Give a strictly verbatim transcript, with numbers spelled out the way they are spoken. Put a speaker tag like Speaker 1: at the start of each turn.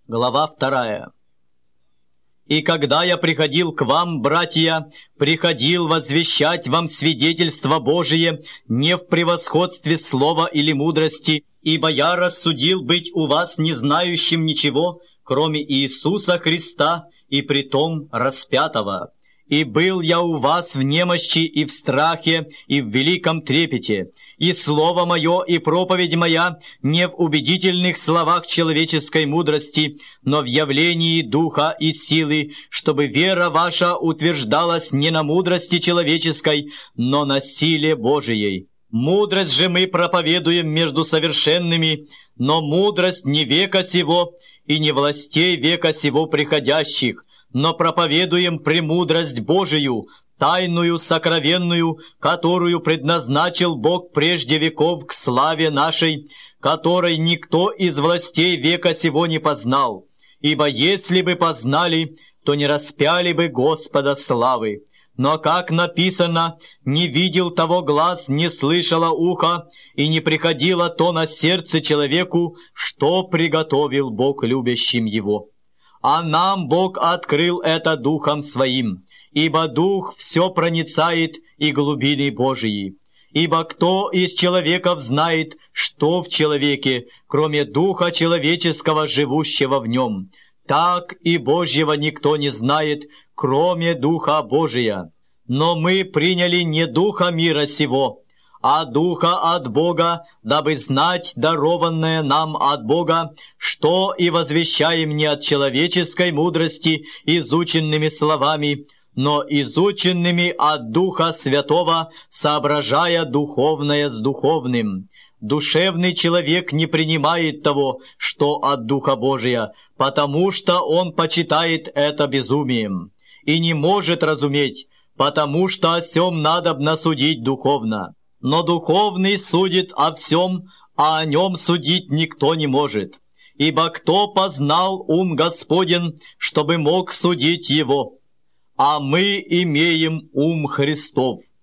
Speaker 1: Глава вторая. «И когда я приходил к вам, братья, приходил возвещать вам свидетельство Божие не в превосходстве слова или мудрости, ибо я рассудил быть у вас не знающим ничего, кроме Иисуса Христа и притом распятого. И был я у вас в немощи и в страхе и в великом трепете, и слово мое и проповедь моя не в убедительных словах человеческой мудрости, но в явлении духа и силы, чтобы вера ваша утверждалась не на мудрости человеческой, но на силе Божией. Мудрость же мы проповедуем между совершенными, но мудрость не века сего и не властей века сего приходящих, но проповедуем премудрость Божию, тайную, сокровенную, которую предназначил Бог прежде веков к славе нашей, которой никто из властей века сего не познал. Ибо если бы познали, то не распяли бы Господа славы. Но, как написано, не видел того глаз, не слышало ухо, и не приходило то на сердце человеку, что приготовил Бог любящим его. А нам Бог открыл это Духом Своим, ибо Дух все проницает и глубины Божии. Ибо кто из человеков знает, что в человеке, кроме Духа человеческого, живущего в нем? Так и Божьего никто не знает, кроме Духа Божия. Но мы приняли не Духа мира сего, а Духа от Бога, дабы знать дарованное нам от Бога, что и возвещаем не от человеческой мудрости изученными словами, но изученными от Духа Святого, соображая духовное с духовным. Душевный человек не принимает того, что от Духа Божия, потому что он почитает это безумием, и не может разуметь, потому что о сем надобно судить духовно. Но духовный судит о всем, а о нем судить никто не может. Ибо кто познал ум Господен, чтобы мог судить его? А мы имеем ум Христов».